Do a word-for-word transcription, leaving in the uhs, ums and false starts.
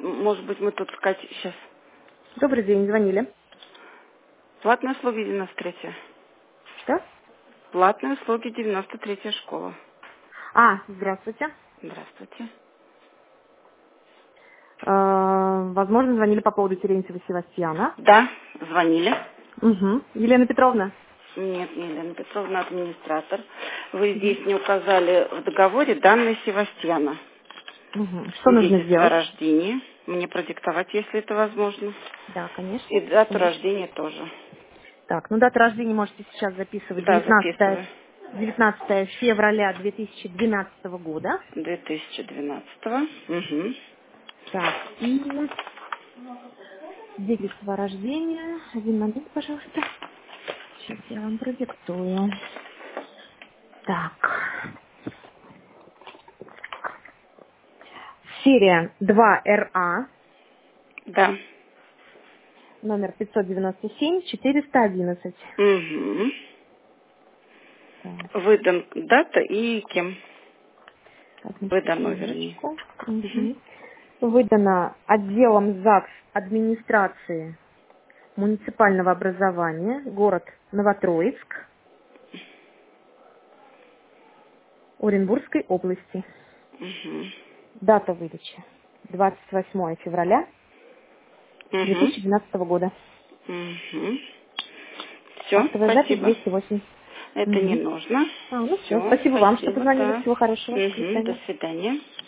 Может быть, мы тут искать сейчас. Добрый день, звонили. Платные услуги девяносто третья. Что? Платные услуги девяносто третья школа. А, здравствуйте. Здравствуйте. Э, возможно, звонили по поводу Терентьева Севастьяна. Да, звонили. Угу. Елена Петровна. Нет, не Елена Петровна, администратор. Вы здесь не указали в договоре данные Севастьяна. Угу. Что нужно Свидетельство о сделать? рождении. Мне продиктовать, если это возможно. Да, конечно. И дату Секундочку. рождения тоже. Так, ну дату рождения можете сейчас записывать. Да, девятнадцатое записываю. девятнадцатое февраля две тысячи двенадцатого года. две тысячи двенадцатого. Угу. Так, и свидетельство о рождении. Один момент, пожалуйста. Сейчас я вам продиктую. Так. Серия два эр а, Да. номер пятьсот девяносто семь четыреста одиннадцать. Угу. Так, Выдан дата и кем? одну Выдано, вернее. секундочку. Угу. Мгм. Выдано отделом ЗАГС администрации муниципального образования, город Новотроицк, Оренбургской области. Угу. Дата выдачи двадцать восьмое февраля две Угу. тысячи двенадцатого года. Угу. Все, Актовая запись спасибо. двести восемь. Это не Угу. нужно. А, ну все. Все, Спасибо вам, что спасибо, позвонили. да. Всего хорошего. До Угу. До свидания. свидания.